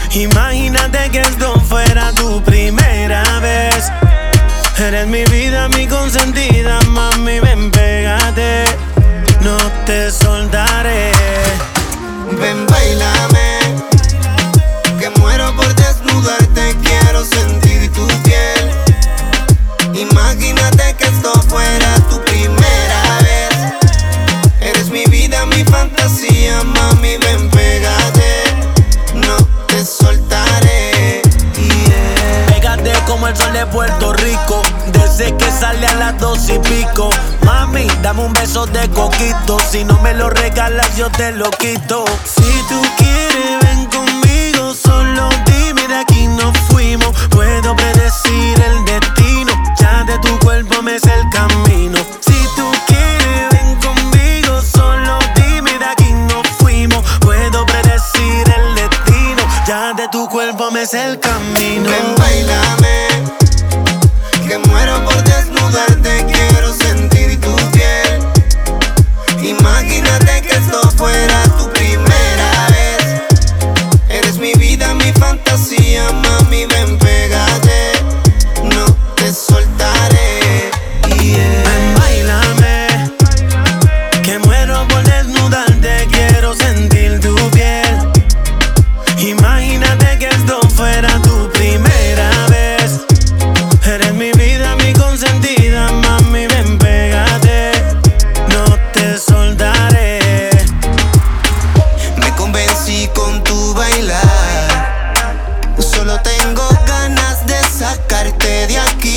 Imagínate que esto fuera tu primera vez. Eres mi vida, mi consentida, mami, ven, pégate. No te soltaré. Ven, bailame, que muero por desnudarte. Quiero sentir tu piel. Imagínate que esto fuera tu primera vez. Eres mi vida, mi fantasía, mami, ven, pégate. No te soltaré. Pégate como el sol de Puerto Rico, desde que sale a las 2:00 Mami, dame un beso de coquito. Si no me lo regalas, yo te lo quito. Si tú quieres, ven conmigo. Solo dime, de aquí nos fuimos. Puedo predecir el destino. Ya de tu cuerpo me sé el camino. Si tú quieres, ven conmigo. Solo dime, de aquí nos fuimos. Puedo predecir el destino. Ya de tu cuerpo me sé el camino. Ven, bailame, que muero por desnudarte. Quiero sentir tu piel. Imagínate que esto fuera tu primera vez. Eres mi vida, mi fantasía, mami, ven, pégate. No te soltaré. Ven, báilame, que muero por desnudarte. Quiero sentir tu piel. Imagínate que esto fuera tu primera vez. Eres mi vida, mi consentida, mami, ven, pégate. No te soltaré. Me convencí con tu bailar. Solo tengo ganas de sacarte de aquí.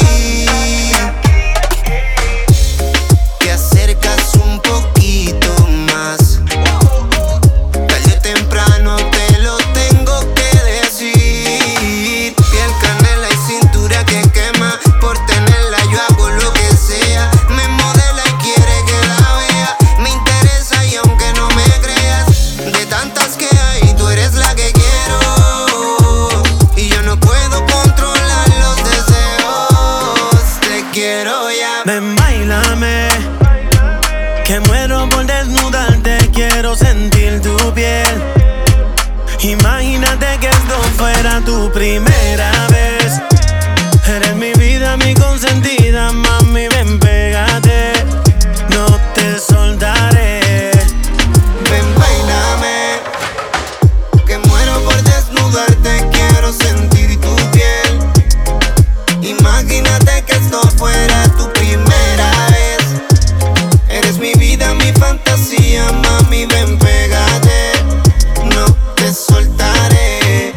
Te acercas un poquito más. Tarde o temprano te lo tengo que decir. Piel, canela y cintura que quema. Por tenerla yo hago lo que sea. Me modela y quiere que la vea. Me interesa y aunque no me creas, de tantas que hay, tú eres la que quiero. Y yo no puedo controlar los deseos. Te quiero ya. Ven, báilame, que muero por desnudarte. Quiero sentir tu piel. Imagínate que esto fuera tu primera vez. Eres mi vida, mi consentida, mami, ven, pégate. No te soltaré. Ven, bailame, que muero por desnudarte. Quiero sentir tu piel. Imagínate que esto fuera tu primera vez. Eres mi vida, mi fantasía, mami, ven, pégate. No te soltaré.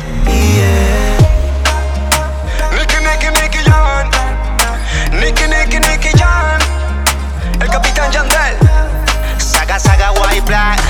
Nicky Jan, Nicky Jan, el Capitán Yandel, Saga White Black.